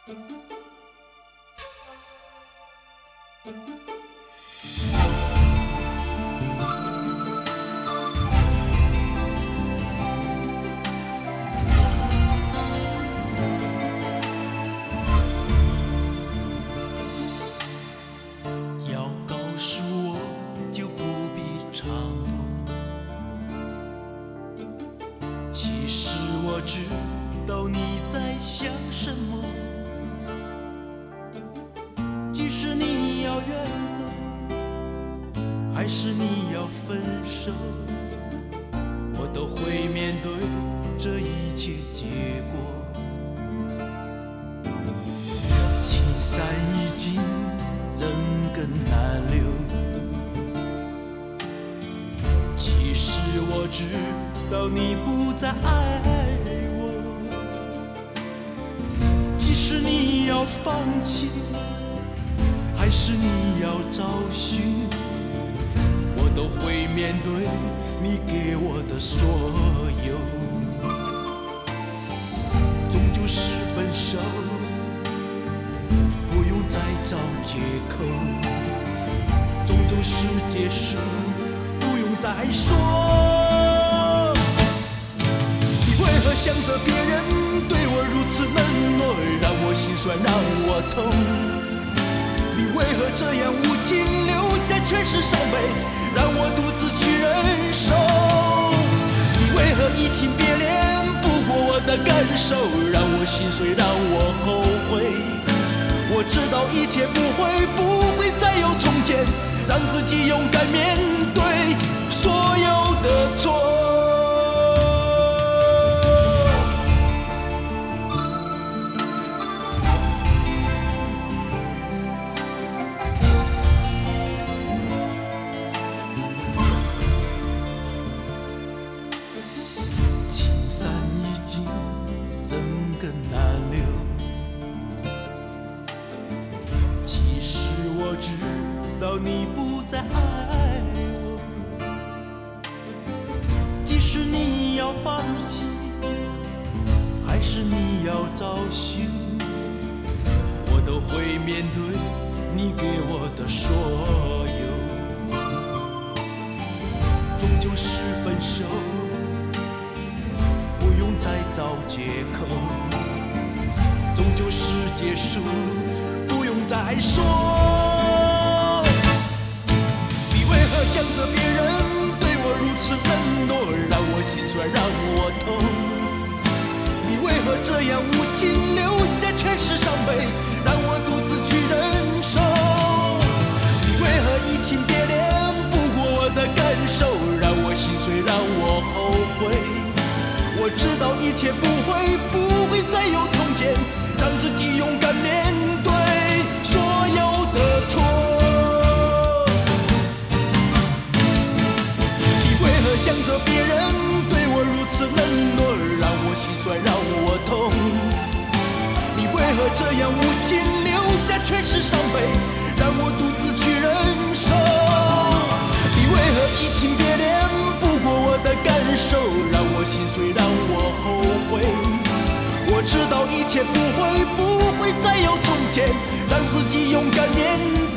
要告诉我就不必长读，其实我知道你在想什么。即使你要远走，还是你要分手，我都会面对这一切结果。青山已尽，人更难留。其实我知道你不再爱我，即使你要放弃，还是你要找寻，我都会面对你给我的所有。终究是分手，不用再找借口，终究是结束，不用再说。你为何想着别人对我如此冷落，让我心酸，让我痛？你为何这样无情，留下全是伤悲，让我独自去忍受？你为何移情别恋，不顾我的感受，让我心碎，让我后悔？我知道一切不会再有从前，让自己勇敢面对所有的错。青山已尽，人更难留。其实我知道你不再爱我，即使你要放弃，还是你要找寻，我都会面对你给我的所有。终究是分手，不用再找借口，终究是结束，不用再说。你为何想着别人对我如此冷落，让我心酸，让我痛？你为何这样无情，留下全是伤悲，让我独自去忍受？你为何移情别恋，不顾我的感受，让我心碎，让我后悔？我知道一切不会再有从前，让自己勇敢面对所有的错。你为何想着别人对我如此冷落，让我心酸，让我痛？你为何这样无情，留下全是伤悲，让我独自去忍受？你为何移情别恋，不顾我的感受，让我心碎，让我后悔？我知道一切不会再有从前，让自己勇敢面对